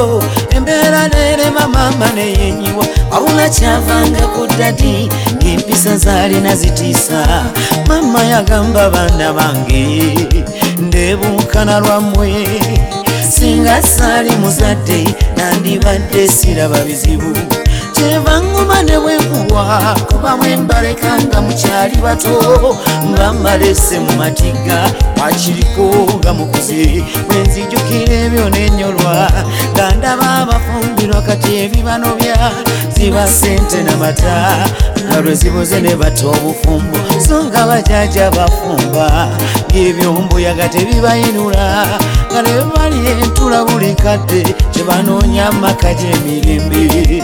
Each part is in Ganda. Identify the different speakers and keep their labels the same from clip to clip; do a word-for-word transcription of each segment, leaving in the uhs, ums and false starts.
Speaker 1: embeera nerema mama neyenyiwa wabula kyavanga ku dadi ng'empisa zaalina zitiisa mama yagamba baana bange ndeebuukana lwammwe singa saali muzadde nandibadde siraba bizibu kyevanguma ne bwenkuwa kuba mwembalekanga mukyali bato mba mbalese mu matigga wakiriko nga mukuze bwenzijukira ebyo nenyolwa nga ndaba abafumbirwa kati ebibano bya ziba sente n'amata nga lwe zibuze ne bato obufumbo so nga bajaja bafumba ng'ebyombuyaga tebibayinula nga ne bali entula buli kadde kyebanoonya amaka gy'emirembe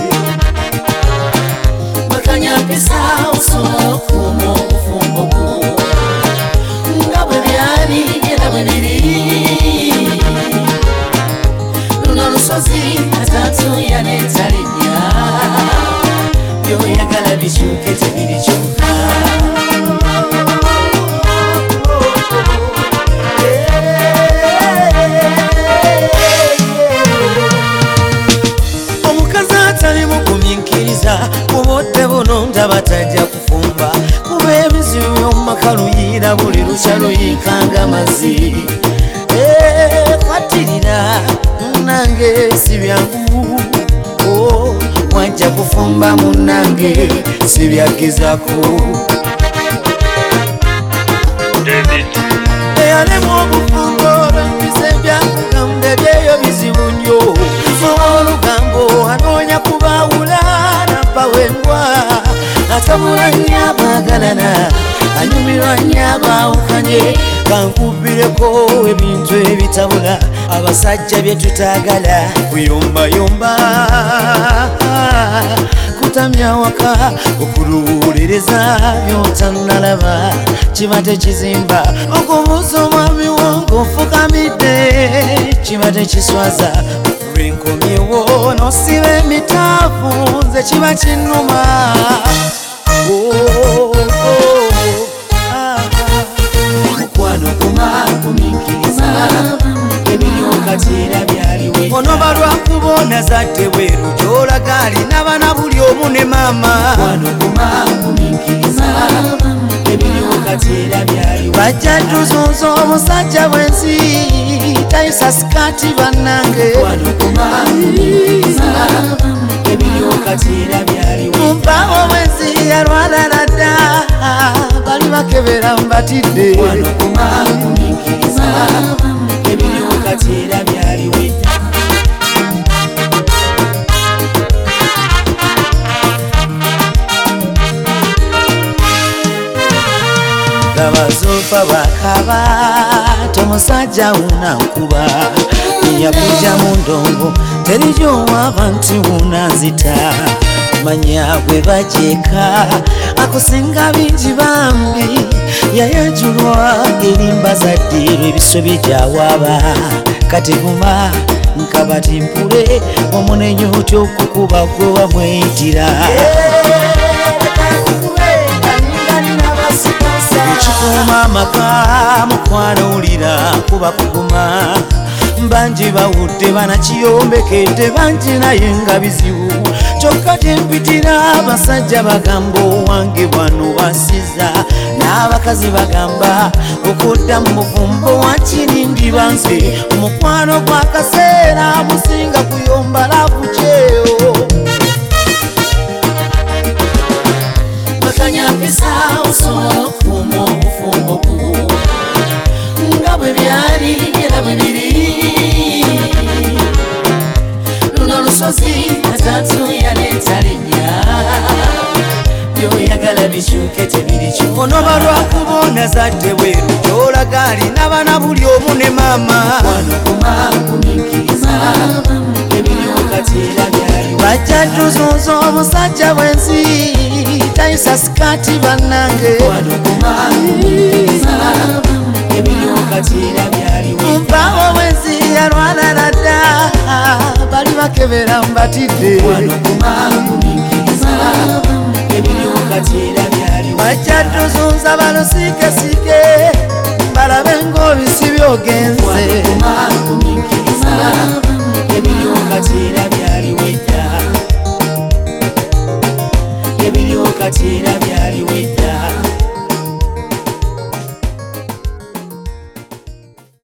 Speaker 1: bakanyapisa osobola okuuma obufumbo bwo nga bwe byali era bwe biri luno lusozi atatu yaleeta linnya byoyagala bikyuke tebiri kyokka omukazi atali mugumiikiriza kubodde buno ndaba tajja kufumba kuba ebizibu by'omumaka luyiira buli lukya luyikanga mazzi kwatirira munange si byangu wajja kufumba munange si byagezaako eyalemu obufumbo olw'empisa ebyakugamba ebyeyo bizibu nnyo olugambo anoonya kubaawula nabbawembwa atabula nnyo abaagalana anyumirwa nnyo abaawukanye kankubireko ebintu ebitabula abasajja bye tutaagala kuyombayomba kutamya waka okuluwuliriza byotannalaba kiba tekizimba okubuuza omwami wange ofukamidde kiba tekiswaza lwenkomyewo nosiba emitaafu nze kiba kinnuma mukwano kumakumiikiriza ebinyokatera byaliwe onoba lwakubona zadde bweru gyolaga alina bana buli omu ne maama mukwano kumakumiikiriza ebinyokatera byaliwe bajja tuzunza omusajja bwensi tayisa sikaati bannange mukwano kumakumiikiriza ebinyokatera byaliwe mumpawo bwensi yalwalala dda bali bakebera mbatidde mukwano kumakumiikiriza ebinyokatera byaliwe abazuufa bakaba tomusajja una nkuba yakuja mu ndongo terigyowaba nti una nzita manya bwe bajeeka akusinga bingi bambi yayajulwa erimba zaddirwa ebisobye gyawaaba kati guma nkabati mpule omunenye otya okukuba gwe wamweyitira ekikuuma amaka mukwano wulira kuba kuguma bangi bawudde banakiyombekedde bangi naye nga bizibu kyokka tempitira abasajja bagamba owange bwano basiza n'abakazi bagamba okudda mu bufumbo wakirindi banze omukwano gw'akaseera musinga kuyomba laavu kyeyo bakanyapisa osobola okuuma obufumbo bwo nga bwe byali era bwe biri luno lusozi atatu yaleeta linnya byoyagala bikyuke tebiri kyokka onoba lwakubona zadde bweru gyolaga alina bana buli omu ne maama wano kumakumiikiriza ebinyokatera byaliwe bajja tuzunza omusajja bwensi tayisa sikaati bannange wano kumakumiikiriza ebinyokatera byaliwe mpawo bwensi yalwalala dda bali bakebera mbatidde wano kumakumiikiriza ebinyokatera byaliwe bajja tuzunza balusiikesiike balabe ng'obisi byogenze wano kumakumiikiriza ebinyokatera kati era byaliwo edda ebiriwo kati era byaliwo